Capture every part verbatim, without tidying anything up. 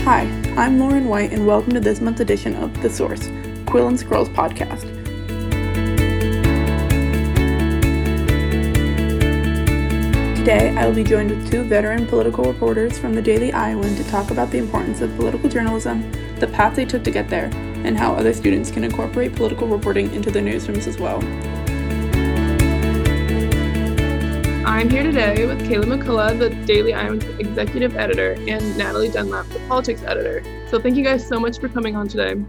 Hi, I'm Lauren White, and welcome to this month's edition of The Source, Quill and Scrolls podcast. Today, I will be joined with two veteran political reporters from the Daily Iowan to talk about the importance of political journalism, the path they took to get there, and how other students can incorporate political reporting into their newsrooms as well. I'm here today with Kayla McCullough, the Daily Iowan's executive editor, and Natalie Dunlap, the politics editor. So thank you guys so much for coming on today.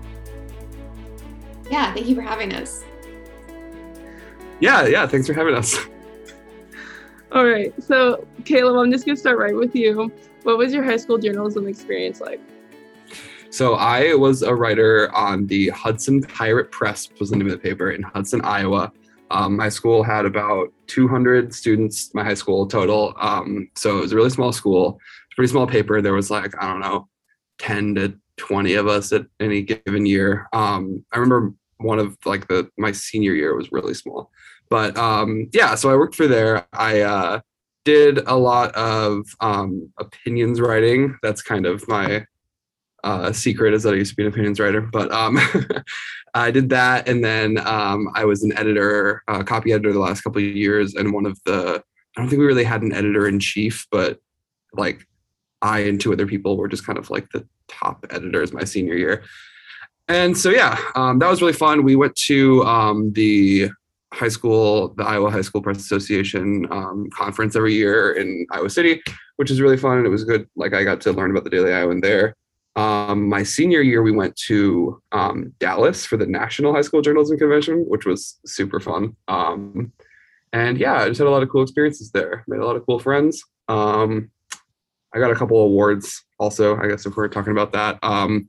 Yeah, thank you for having us. Yeah, yeah, thanks for having us. All right, so Caleb, I'm just gonna start right with you. What was your high school journalism experience like? So I was a writer on the Hudson Pirate Press, was the name of the paper, in Hudson, Iowa. Um, my school had about two hundred students, my high school total. Um, so it was a really small school, pretty small paper. There was like, I don't know, ten to twenty of us at any given year. Um, I remember one of like the, my senior year was really small. But um, yeah, so I worked for there. I uh, did a lot of um, opinions writing. That's kind of my uh, secret, is that I used to be an opinions writer. But um, I did that, and then um, I was an editor, uh, copy editor the last couple of years. And one of the, I don't think we really had an editor in chief, but like I and two other people were just kind of like the top editors my senior year. And so yeah, um, that was really fun. We went to um, the high school, the Iowa High School Press Association um, conference every year in Iowa City, which is really fun. And it was good. Like I got to learn about the Daily Iowan there. Um, my senior year, we went to um, Dallas for the National High School Journalism Convention, which was super fun. Um, and yeah, I just had a lot of cool experiences there. Made a lot of cool friends. Um, I got a couple awards also, I guess if we're talking about that. Um,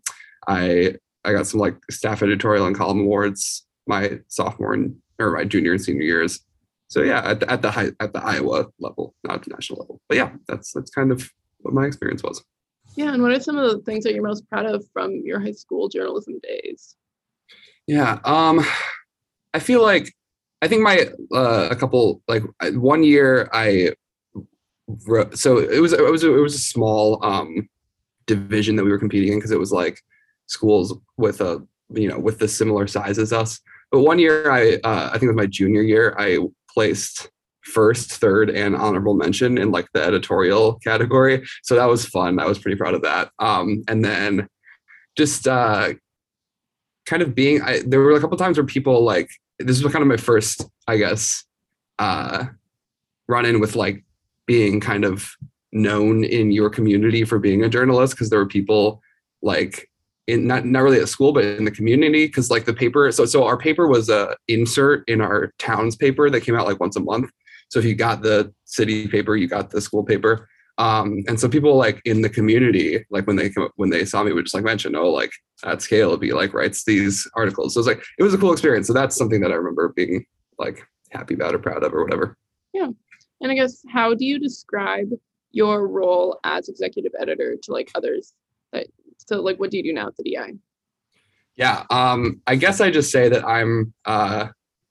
I I got some like staff editorial and column awards my sophomore and or my junior and senior years. So yeah, at the, at the high, at the Iowa level, not at the national level. But yeah, that's that's kind of what my experience was. Yeah, and what are some of the things that you're most proud of from your high school journalism days? Yeah, um, I feel like I think my uh, a couple like one year I wrote, so it was it was it was a small um, division that we were competing in because it was like schools with a you know with the similar size as us. But one year, I uh, I think it was my junior year, I placed first, third, and honorable mention in like the editorial category. So that was fun. I was pretty proud of that. Um, and then just uh, kind of being, I, there were a couple times where people like, this was kind of my first, I guess, uh, run in with like being kind of known in your community for being a journalist, because there were people like, in not not really at school, but in the community, because like the paper, so so our paper was a insert in our town's paper that came out like once a month. So if you got the city paper, you got the school paper. Um, and so people like in the community, like when they come when they saw me, would just like mention, oh, like at scale, be like writes these articles. So it's like it was a cool experience. So that's something that I remember being like happy about or proud of or whatever. Yeah, and I guess how do you describe your role as executive editor to like others that? So like, what do you do now at the D I? Yeah, um, I guess I just say that I'm uh,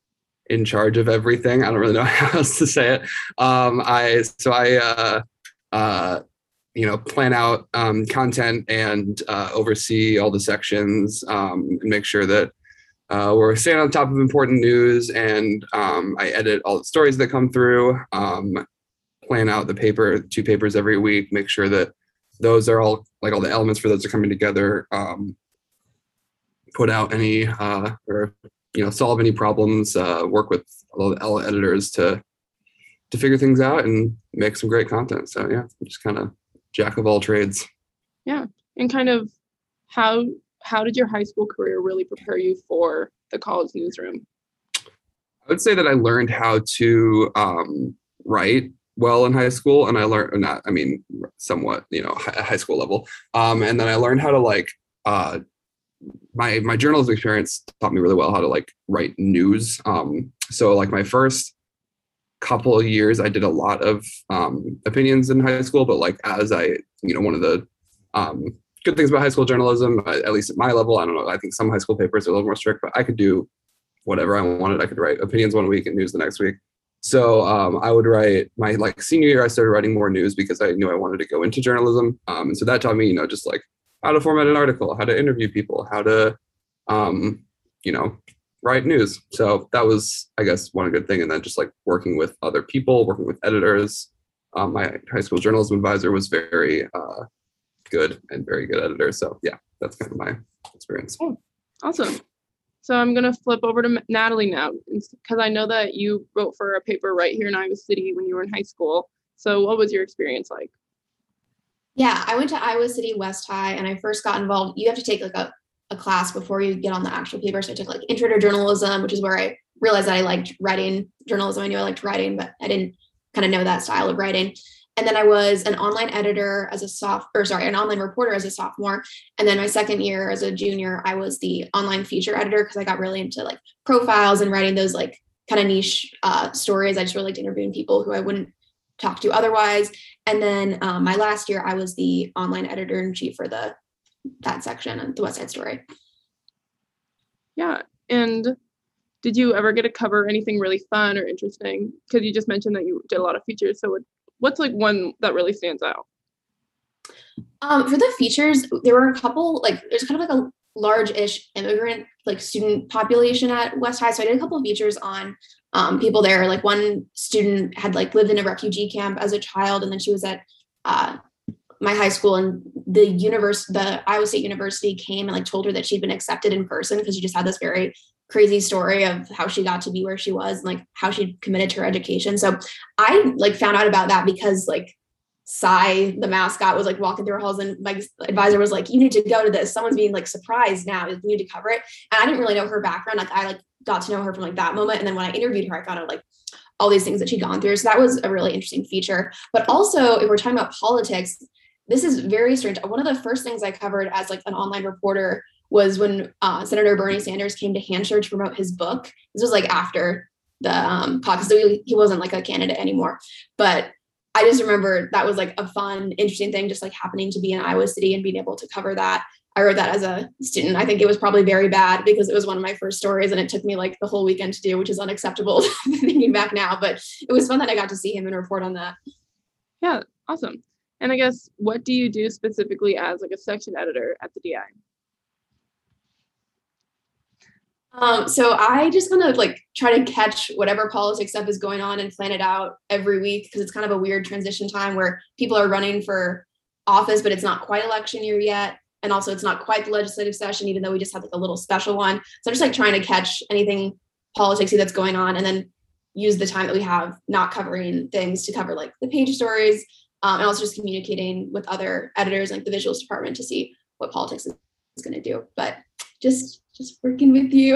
in charge of everything. I don't really know how else to say it. Um, I so I uh, uh, you know plan out um, content and uh, oversee all the sections um, and make sure that uh, we're staying on top of important news. And um, I edit all the stories that come through. Um, plan out the paper, two papers every week. Make sure that those are all like all the elements for those are coming together, um, put out any uh, or, you know, solve any problems, uh, work with all the editors to to figure things out and make some great content. So yeah, I'm just kind of jack of all trades. Yeah. And kind of how how did your high school career really prepare you for the college newsroom? I would say that I learned how to um, write well in high school, and I learned not I mean somewhat you know high school level, um and then I learned how to like uh my my journalism experience taught me really well how to like write news. Um so like my first couple of years I did a lot of um opinions in high school, but like as I you know one of the um good things about high school journalism, at least at my level, I don't know, I think some high school papers are a little more strict, but I could do whatever I wanted. I could write opinions one week and news the next week. So um, I would write my like senior year, I started writing more news because I knew I wanted to go into journalism. Um, and so that taught me, you know, just like how to format an article, how to interview people, how to, um, you know, write news. So that was, I guess, one good thing. And then just like working with other people, working with editors. Um, my high school journalism advisor was very uh, good and very good editor. So yeah, that's kind of my experience. Oh, awesome. So I'm going to flip over to Natalie now, because I know that you wrote for a paper right here in Iowa City when you were in high school. So what was your experience like? Yeah, I went to Iowa City West High, and I first got involved. You have to take like a, a class before you get on the actual paper. So I took like Intro to Journalism, which is where I realized that I liked writing journalism. I knew I liked writing, but I didn't kind of know that style of writing. And then I was an online editor as a soph, or sorry, an online reporter as a sophomore. And then my second year as a junior, I was the online feature editor because I got really into like profiles and writing those like kind of niche uh, stories. I just really liked interviewing people who I wouldn't talk to otherwise. And then um, my last year, I was the online editor in chief for the that section of the West Side Story. Yeah, and did you ever get to cover anything really fun or interesting? Because you just mentioned that you did a lot of features. So what, what's like one that really stands out? Um, for the features, there were a couple, like there's kind of like a large-ish immigrant like student population at West High. So I did a couple of features on um, people there. Like one student had like lived in a refugee camp as a child, and then she was at uh, my high school, and the universe, the Iowa State University came and like told her that she'd been accepted in person because she just had this very crazy story of how she got to be where she was and like how she committed to her education. So I like found out about that because like Cy, the mascot, was like walking through our halls, and my advisor was like, you need to go to this. Someone's being like surprised now. You need to cover it. And I didn't really know her background. Like I like got to know her from like that moment. And then when I interviewed her, I found out like all these things that she'd gone through. So that was a really interesting feature. But also if we're talking about politics, this is very strange. One of the first things I covered as like an online reporter was when uh, Senator Bernie Sanders came to Hampshire to promote his book. This was like after the um, caucus, so he, he wasn't like a candidate anymore. But I just remember that was like a fun, interesting thing, just like happening to be in Iowa City and being able to cover that. I wrote that as a student. I think it was probably very bad because it was one of my first stories and it took me like the whole weekend to do, which is unacceptable thinking back now. But it was fun that I got to see him and report on that. Yeah, awesome. And I guess, what do you do specifically as like a section editor at the D I? Um, so I just kind of like try to catch whatever politics stuff is going on and plan it out every week because it's kind of a weird transition time where people are running for office, but it's not quite election year yet. And also it's not quite the legislative session, even though we just had like a little special one. So I'm just like trying to catch anything politicsy that's going on and then use the time that we have not covering things to cover like the page stories, um, and also just communicating with other editors like the visuals department to see what politics is, is going to do. But just just working with you.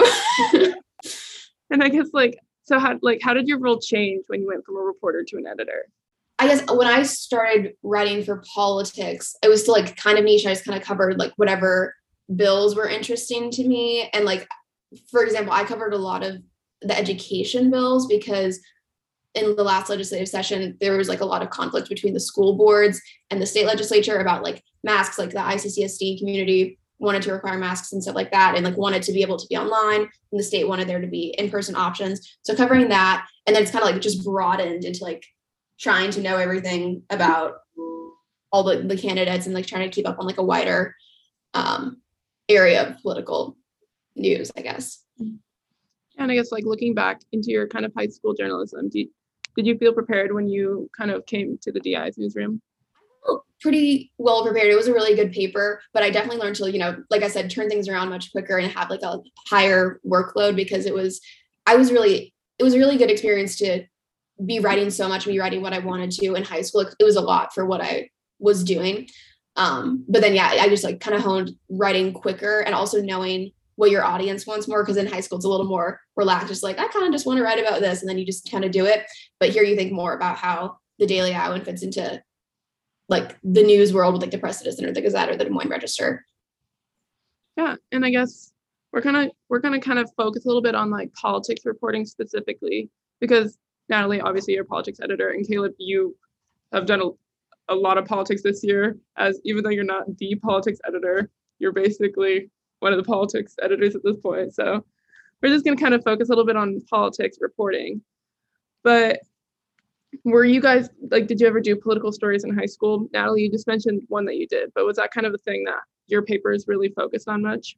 And I guess like, so how like how did your role change when you went from a reporter to an editor? I guess when I started writing for politics, it was still like kind of niche. I just kind of covered like whatever bills were interesting to me. And like, for example, I covered a lot of the education bills because in the last legislative session, there was like a lot of conflict between the school boards and the state legislature about like masks, like the I C C S D community wanted to require masks and stuff like that, and like wanted to be able to be online, and the state wanted there to be in-person options. So covering that, and then it's kind of like just broadened into like trying to know everything about all the, the candidates and like trying to keep up on like a wider um, area of political news, I guess. And I guess like looking back into your kind of high school journalism, did, did you feel prepared when you kind of came to the D I's newsroom? Pretty well prepared. It was a really good paper, but I definitely learned to, you know, like I said, turn things around much quicker and have like a higher workload because it was, I was really, it was a really good experience to be writing so much, be writing what I wanted to in high school. It was a lot for what I was doing. Um, but then, yeah, I just like kind of honed writing quicker and also knowing what your audience wants more. Cause in high school, it's a little more relaxed. Just like, I kind of just want to write about this. And then you just kind of do it. But here you think more about how the Daily Iowan fits into like the news world with like the Press Citizen or the Gazette or the Des Moines Register. Yeah, and I guess we're gonna we're gonna kind of focus a little bit on like politics reporting specifically because Natalie, obviously you're a politics editor, and Caleb, you have done a, a lot of politics this year. As even though you're not the politics editor, you're basically one of the politics editors at this point. So we're just gonna kind of focus a little bit on politics reporting. But were you guys, like, did you ever do political stories in high school? Natalie, you just mentioned one that you did, but was that kind of a thing that your papers really focused on much?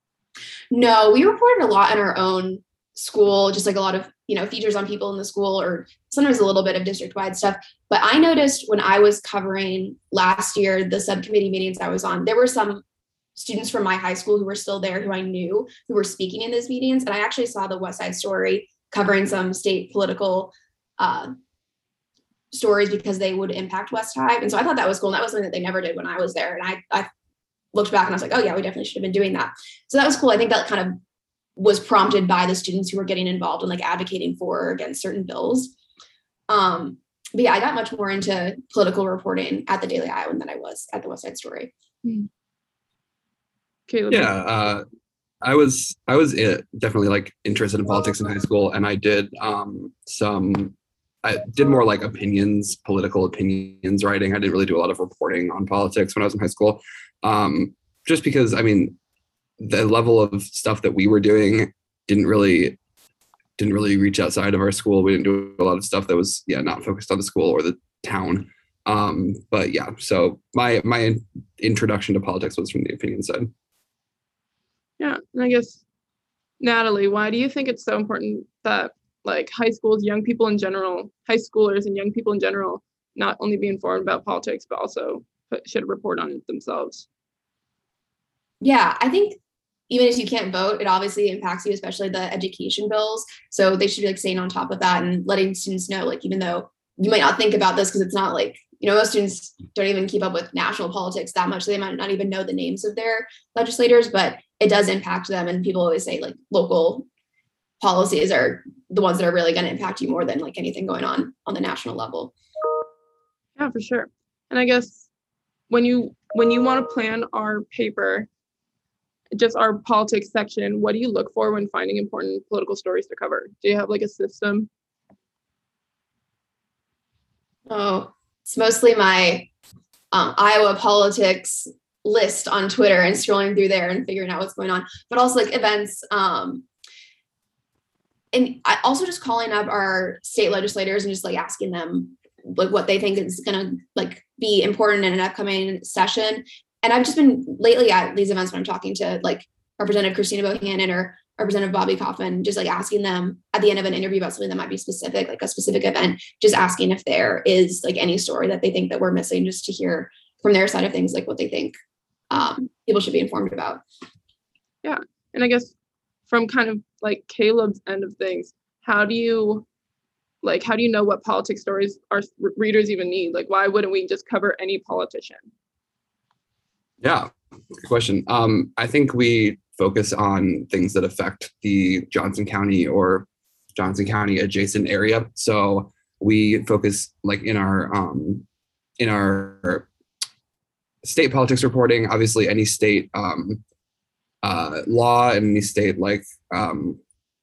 No, we reported a lot in our own school, just like a lot of, you know, features on people in the school, or sometimes a little bit of district-wide stuff. But I noticed when I was covering last year, the subcommittee meetings I was on, there were some students from my high school who were still there, who I knew, who were speaking in those meetings. And I actually saw the West Side Story covering some state political uh, stories because they would impact West High. And so I thought that was cool. And that was something that they never did when I was there. And I, I looked back and I was like, oh yeah, we definitely should have been doing that. So that was cool. I think that kind of was prompted by the students who were getting involved in like advocating for or against certain bills. Um, but yeah, I got much more into political reporting at the Daily Iowan than I was at the West Side Story. Hmm. Caleb. Yeah, uh, I was I was uh, definitely like interested in politics in high school, and I did um, some. I did more like opinions, political opinions writing. I didn't really do a lot of reporting on politics when I was in high school, um, just because I mean, the level of stuff that we were doing didn't really didn't really reach outside of our school. We didn't do a lot of stuff that was yeah not focused on the school or the town. Um, but yeah, so my my introduction to politics was from the opinion side. Yeah, and I guess, Natalie, why do you think it's so important that like high schools, young people in general, high schoolers and young people in general, not only be informed about politics, but also should report on it themselves? Yeah, I think even if you can't vote, it obviously impacts you, especially the education bills. So they should be like staying on top of that and letting students know, like, even though you might not think about this because it's not like, you know, most students don't even keep up with national politics that much. So they might not even know the names of their legislators, but it does impact them. And people always say like local policies are the ones that are really going to impact you more than like anything going on on the national level. Yeah, for sure. And I guess when you when you want to plan our paper, just our politics section, what do you look for when finding important political stories to cover? Do you have like a system? Oh, it's mostly my um, Iowa politics list on Twitter and scrolling through there and figuring out what's going on, but also like events. Um, and I also just calling up our state legislators and just like asking them like what they think is going to like be important in an upcoming session. And I've just been lately at these events when I'm talking to like Representative Christina Bohannon or Representative Bobby Coffin, just like asking them at the end of an interview about something that might be specific, like a specific event, just asking if there is like any story that they think that we're missing, just to hear from their side of things, like what they think um, people should be informed about. Yeah. And I guess from kind of like Caleb's end of things, how do you like, how do you know what politics stories our readers even need? Like, why wouldn't we just cover any politician? Yeah, good question. Um, I think we focus on things that affect the Johnson County or Johnson County adjacent area. So we focus like in our um, in our state politics reporting, obviously any state um, uh, law and any state like um,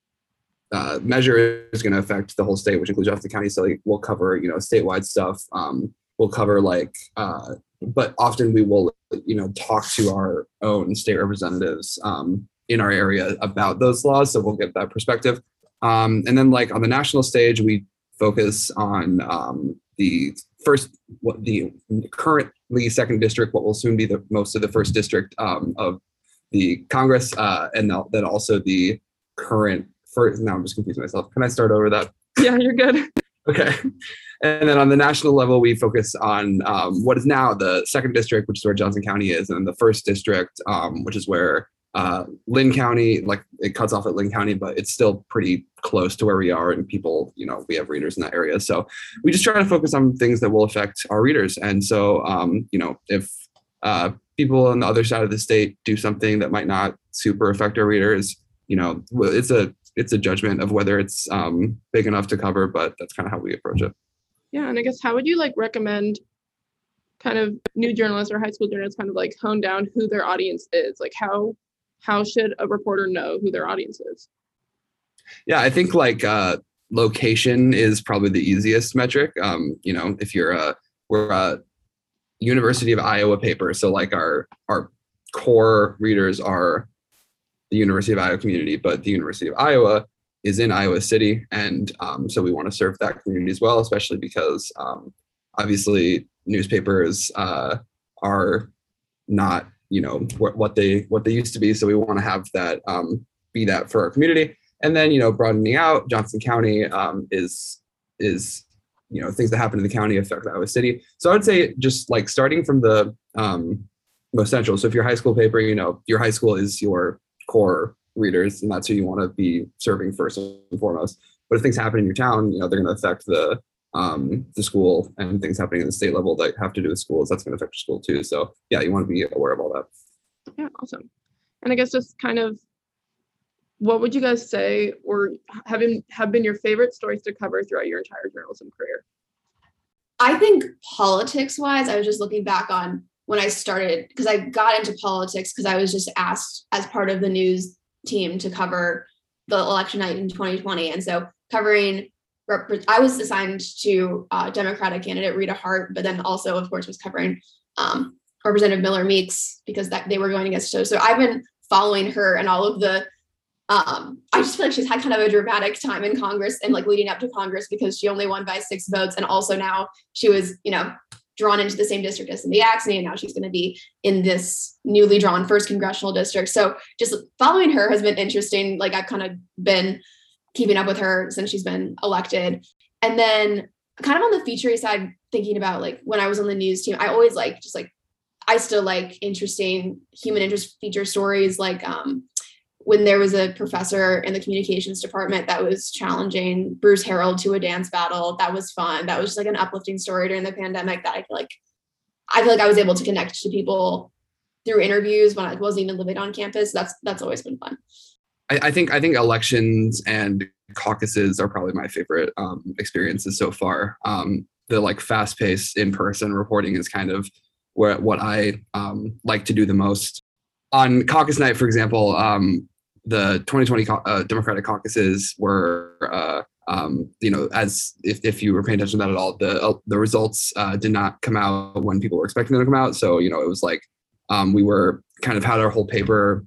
uh, measure is going to affect the whole state, which includes Johnson County. So like, we'll cover, you know, statewide stuff. Um, we'll cover like, uh, but often we will, you know, talk to our own state representatives um, in our area about those laws. So we'll get that perspective. Um, and then like on the national stage, we focus on um, the first, what the currently second district, what will soon be the most of the first district um, of the Congress, uh, and then also the current first, now I'm just confusing myself. Can I start over that? Yeah, you're good. Okay. And then on the national level, we focus on um, what is now the second district, which is where Johnson County is, and the first district, um, which is where uh, Lynn County, like it cuts off at Lynn County, but it's still pretty close to where we are, and people, you know, we have readers in that area. So we just try to focus on things that will affect our readers. And so, um, you know, if uh, people on the other side of the state do something that might not super affect our readers, you know, it's a it's a judgment of whether it's um, big enough to cover, but that's kind of how we approach it. Yeah, and I guess how would you like recommend kind of new journalists or high school journalists kind of like hone down who their audience is? Like how how should a reporter know who their audience is? Yeah, I think like uh, location is probably the easiest metric. Um, you know, if you're a we're a University of Iowa paper, so like our our core readers are the University of Iowa community, but the University of Iowa is in Iowa City. And um, so we want to serve that community as well, especially because um, obviously newspapers uh, are not you know, wh- what they what they used to be. So we want to have that um, be that for our community. And then, you know, broadening out, Johnson County um, is is you know, things that happen in the county affect Iowa City. So I would say just like starting from the um, most central. So if your high school paper, you know, your high school is your core readers, and that's who you want to be serving first and foremost. But if things happen in your town, you know, they're going to affect the um, the school, and things happening at the state level that have to do with schools, that's going to affect your school too. So yeah, you want to be aware of all that. Yeah, awesome. And I guess just kind of, what would you guys say or have been, have been your favorite stories to cover throughout your entire journalism career? I think politics wise, I was just looking back on when I started, because I got into politics because I was just asked as part of the news team to cover the election night in twenty twenty. And so covering, I was assigned to uh, Democratic candidate Rita Hart, but then also, of course, was covering um, Representative Miller Meeks because that they were going against her. So I've been following her and all of the Um, I just feel like she's had kind of a dramatic time in Congress and like leading up to Congress because she only won by six votes. And also now she was, you know, drawn into the same district as Cindy Axne, and now she's going to be in this newly drawn first congressional district. So just following her has been interesting. Like I've kind of been keeping up with her since she's been elected. And then kind of on the feature side, thinking about like when I was on the news team, I always like just like, I still like interesting human interest feature stories like, um, when there was a professor in the communications department that was challenging Bruce Harreld to a dance battle. That was fun. That was just like an uplifting story during the pandemic that I feel like, I feel like I was able to connect to people through interviews when I wasn't even living on campus. That's, that's always been fun. I, I think, I think elections and caucuses are probably my favorite um, experiences so far. Um, the like fast paced in-person reporting is kind of where, what I um, like to do the most. On caucus night, for example, um, the twenty twenty uh, Democratic caucuses were, uh, um, you know, as if, if you were paying attention to that at all, the uh, the results uh, did not come out when people were expecting them to come out. So, you know, it was like um, we were kind of had our whole paper,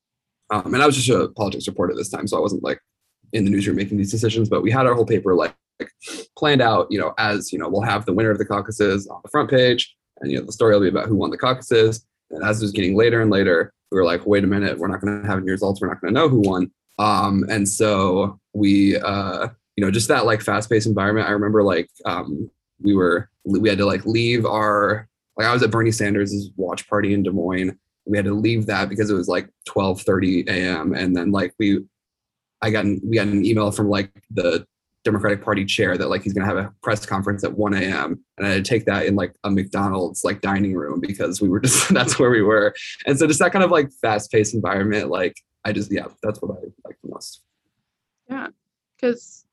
um, and I was just a politics reporter this time, so I wasn't like in the newsroom making these decisions, but we had our whole paper like, like planned out, you know, as, you know, we'll have the winner of the caucuses on the front page, and, you know, the story will be about who won the caucuses. And as it was getting later and later, we were like, wait a minute, we're not going to have any results. We're not going to know who won. Um, and so we, uh, you know, just that like fast paced environment. I remember like um, we were, we had to like leave our, like I was at Bernie Sanders' watch party in Des Moines. We had to leave that because it was like twelve thirty a.m. And then like we, I got, an, we got an email from like the Democratic Party chair that like he's gonna have a press conference at one a.m. and I had to take that in like a McDonald's like dining room because we were just that's where we were. And so just that kind of like fast-paced environment, like I just yeah, that's what I like the most. Yeah, because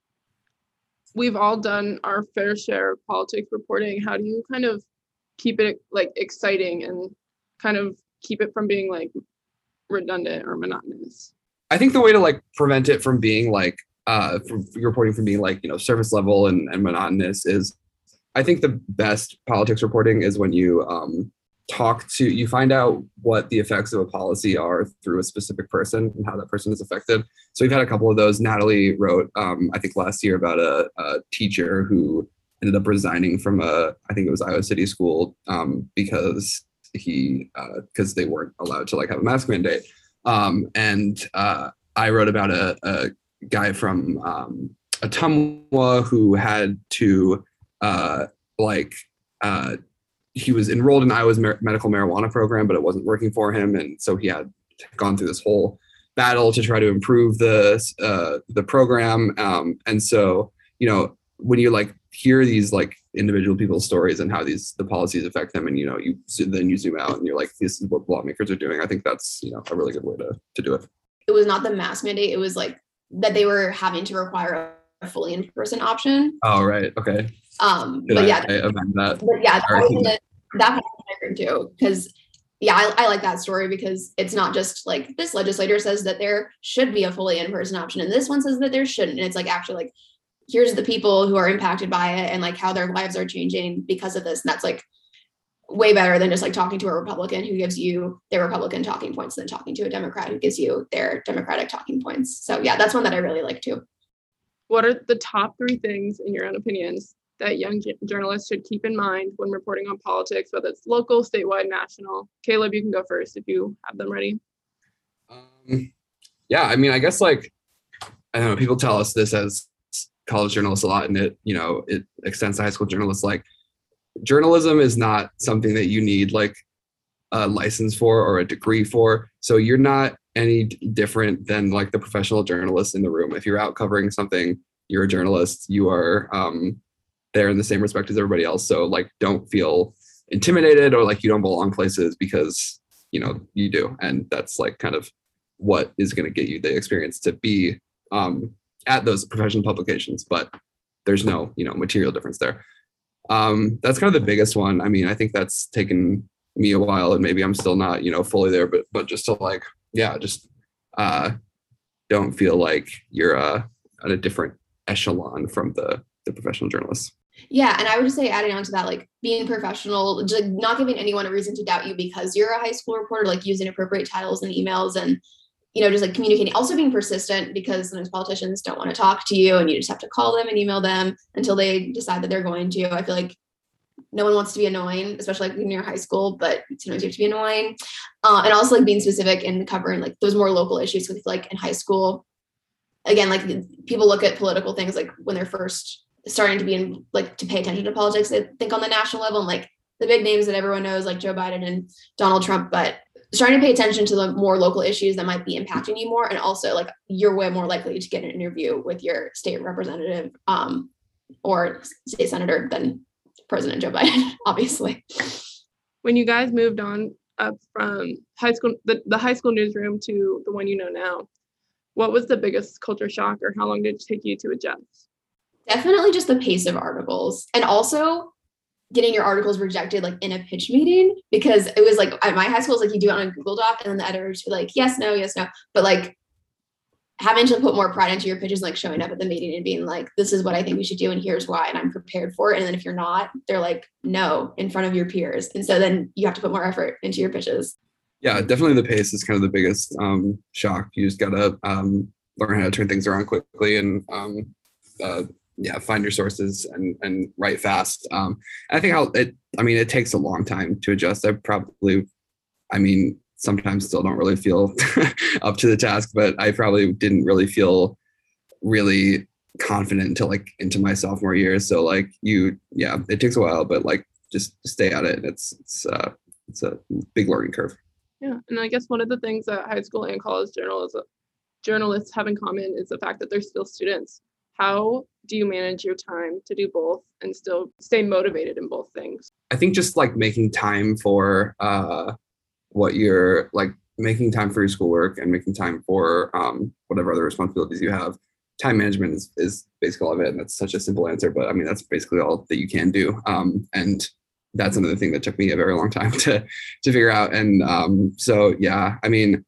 we've all done our fair share of politics reporting. How do you kind of keep it like exciting and kind of keep it from being like redundant or monotonous? I think the way to like prevent it from being like uh from reporting from being like, you know, surface level and, and monotonous is I think the best politics reporting is when you um talk to you find out what the effects of a policy are through a specific person and how that person is affected. So we've had a couple of those. Natalie wrote um I think last year about a, a teacher who ended up resigning from a I think it was Iowa City school um because he uh because they weren't allowed to like have a mask mandate. Um and uh I wrote about a, a guy from um, Ottumwa who had to uh, like uh, he was enrolled in Iowa's mar- medical marijuana program, but it wasn't working for him, and so he had gone through this whole battle to try to improve the uh, the program. Um, and so you know when you like hear these like individual people's stories and how these the policies affect them, and you know you then you zoom out and you're like, this is what lawmakers are doing. I think that's you know a really good way to to do it. It was not the mask mandate. It was like that they were having to require a fully in-person option. Oh, right. Okay. Um, Did but I, yeah, I amend that? but yeah, that, Or- was the, that kind of I agree too. Because yeah, I, I like that story because it's not just like this legislator says that there should be a fully in-person option, and this one says that there shouldn't. And it's like actually like here's the people who are impacted by it and like how their lives are changing because of this. And that's like way better than just like talking to a Republican who gives you their Republican talking points than talking to a Democrat who gives you their Democratic talking points. So yeah, that's one that I really like too. What are the top three things, in your own opinions, that young j- journalists should keep in mind when reporting on politics, whether it's local, statewide, national? Caleb, you can go first if you have them ready. Um, yeah, I mean, I guess like, I don't know, people tell us this as college journalists a lot, and it, you know, it extends to high school journalists. Like, journalism is not something that you need like a license for or a degree for. So you're not any different than like the professional journalist in the room. If you're out covering something, you're a journalist. You are um, there in the same respect as everybody else. So like, don't feel intimidated or like you don't belong places, because you know you do, and that's like kind of what is going to get you the experience to be um, at those professional publications. But there's no, you know, material difference there. Um, that's kind of the biggest one. I mean, I think that's taken me a while, and maybe I'm still not, you know, fully there, but but just to like, yeah, just uh, don't feel like you're uh, at a different echelon from the the professional journalists. Yeah, and I would just say, adding on to that, like being professional, just not giving anyone a reason to doubt you because you're a high school reporter, like using appropriate titles and emails, and you know, just like communicating, also being persistent, because sometimes politicians don't want to talk to you and you just have to call them and email them until they decide that they're going to. I feel like no one wants to be annoying, especially like when you're in high school, but sometimes you have to be annoying. Uh, and also like being specific and covering like those more local issues. With like in high school, again, like people look at political things like when they're first starting to be in, like to pay attention to politics, they think on the national level and like the big names that everyone knows, like Joe Biden and Donald Trump, but starting to pay attention to the more local issues that might be impacting you more. And also like you're way more likely to get an interview with your state representative um, or state senator than President Joe Biden, obviously. When you guys moved on up from high school, the, the high school newsroom to the one you know now, what was the biggest culture shock, or how long did it take you to adjust? Definitely just the pace of articles, and also getting your articles rejected like in a pitch meeting, because it was like at my high school, it's like you do it on a Google Doc and then the editors be like, yes, no, yes, no. But like having to put more pride into your pitches, like showing up at the meeting and being like, this is what I think we should do and here's why, and I'm prepared for it. And then if you're not, they're like, no, in front of your peers. And so then you have to put more effort into your pitches. Yeah, definitely the pace is kind of the biggest um, shock. You just gotta um, learn how to turn things around quickly and um, uh, yeah, find your sources and and write fast. Um, and I think how it, I mean, it takes a long time to adjust. I probably, I mean, sometimes still don't really feel up to the task, but I probably didn't really feel really confident until like into my sophomore year. So like you, yeah, it takes a while, but like just stay at it. It's, it's, uh, it's a big learning curve. Yeah. And I guess one of the things that high school and college journalism journalists have in common is the fact that they're still students. How do you manage your time to do both and still stay motivated in both things? I think just like making time for uh, what you're like, making time for your schoolwork and making time for um, whatever other responsibilities you have. Time management is, is basically all of it. And that's such a simple answer, but I mean, that's basically all that you can do. Um, and that's another thing that took me a very long time to, to figure out. And um, so, yeah, I mean,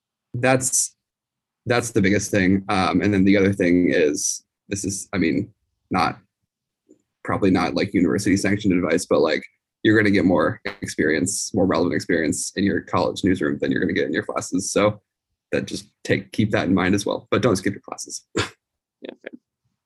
that's, that's the biggest thing. Um, and then the other thing is, this is, I mean, not, probably not like university sanctioned advice, but like, you're going to get more experience, more relevant experience in your college newsroom than you're going to get in your classes. So that just take, keep that in mind as well, but don't skip your classes. Yeah. Fair.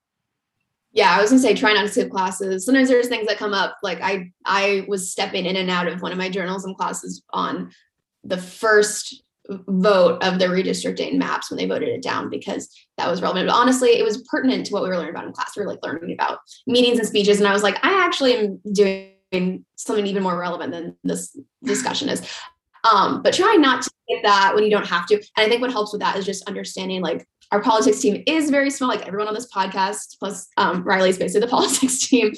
Yeah, I was gonna say, try not to skip classes. Sometimes there's things that come up. Like I, I was stepping in and out of one of my journalism classes on the first vote of the redistricting maps when they voted it down, because that was relevant. But honestly, it was pertinent to what we were learning about in class. We were like learning about meetings and speeches. And I was like, I actually am doing something even more relevant than this discussion is. Um, but try not to get that when you don't have to. And I think what helps with that is just understanding like our politics team is very small, like everyone on this podcast, plus um, Riley is basically the politics team.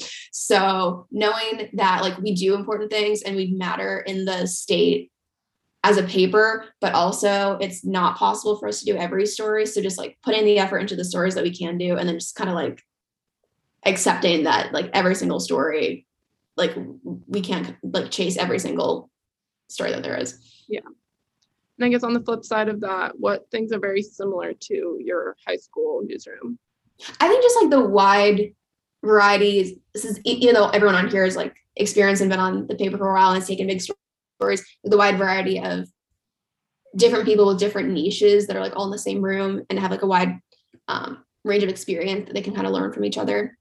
So knowing that like we do important things and we matter in the state as a paper, but also it's not possible for us to do every story. So just like putting the effort into the stories that we can do, and then just kind of like accepting that like every single story, like we can't like chase every single story that there is. Yeah. And I guess on the flip side of that, what things are very similar to your high school newsroom? I think just like the wide variety. This is, you know, everyone on here is like experienced and been on the paper for a while and has taken big stories. The wide variety of different people with different niches that are like all in the same room and have like a wide um, range of experience that they can kind of learn from each other.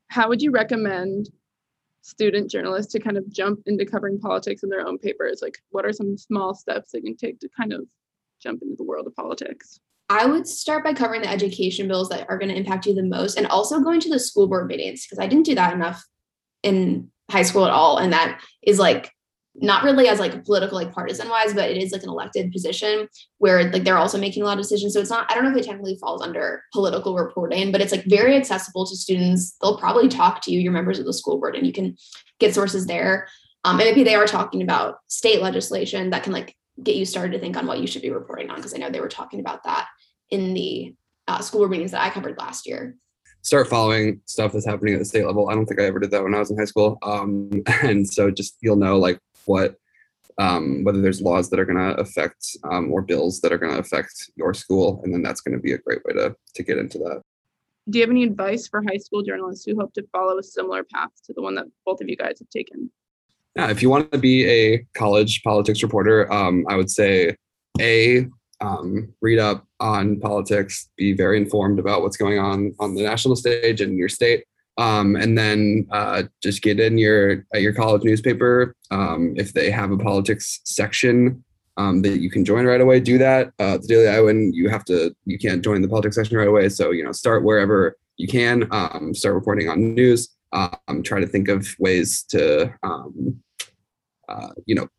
how would you recommend student journalists to kind of jump into covering politics in their own papers? Like, what are some small steps they can take to kind of jump into the world of politics? I would start by covering the education bills that are going to impact you the most, and also going to the school board meetings, because I didn't do that enough in high school at all. And that is like not really as like political, like partisan wise, but it is like an elected position where like they're also making a lot of decisions. So it's not, I don't know if it technically falls under political reporting, but it's like very accessible to students. They'll probably talk to you, your members of the school board, and you can get sources there. Um, and maybe they are talking about state legislation that can like get you started to think on what you should be reporting on, because I know they were talking about that in the uh, school board meetings that I covered last year. Start following stuff that's happening at the state level. I don't think I ever did that when I was in high school. Um, and so just you'll know like what, um, whether there's laws that are going to affect um, or bills that are going to affect your school. And then that's going to be a great way to, to get into that. Do you have any advice for high school journalists who hope to follow a similar path to the one that both of you guys have taken? Yeah, if you want to be a college politics reporter, um, I would say A, um, read up on politics, be very informed about what's going on on the national stage and in your state. Um, and then uh, just get in your at your college newspaper. Um, if they have a politics section um, that you can join right away, do that. Uh, the Daily Iowan, you have to, you can't join the politics section right away. So, you know, start wherever you can, um, start reporting on news, um, try to think of ways to, um, uh, you know,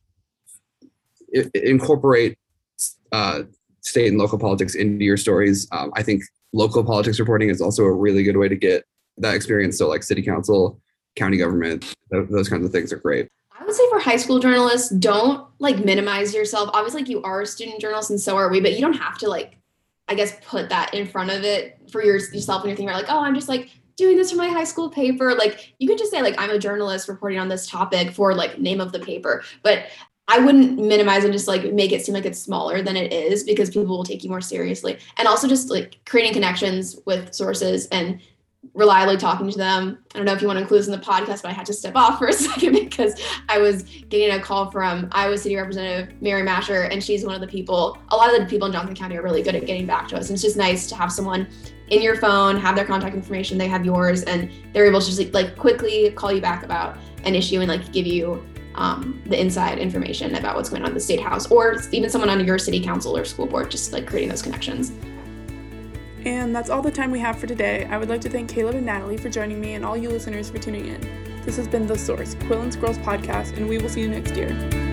I- incorporate uh, state and local politics into your stories. Um, I think local politics reporting is also a really good way to get that experience. So like city council, county government, th- those kinds of things are great. I would say for high school journalists, don't like minimize yourself. Obviously, like you are a student journalist and so are we, but you don't have to like, I guess, put that in front of it for your, yourself when you're thinking about like, oh, I'm just like doing this for my high school paper. Like you could just say like, I'm a journalist reporting on this topic for like name of the paper, but I wouldn't minimize and just like make it seem like it's smaller than it is, because people will take you more seriously. And also just like creating connections with sources and reliably talking to them. I don't know if you want to include this in the podcast, but I had to step off for a second because I was getting a call from Iowa City Representative Mary Masher, and she's one of the people, a lot of the people in Johnson County are really good at getting back to us. And it's just nice to have someone in your phone, have their contact information, they have yours, and they're able to just like quickly call you back about an issue and like give you um, the inside information about what's going on in the state house, or even someone on your city council or school board, just like creating those connections. And that's all the time we have for today. I would like to thank Caleb and Natalie for joining me and all you listeners for tuning in. This has been The Source, Quill and Squirrels podcast, and we will see you next year.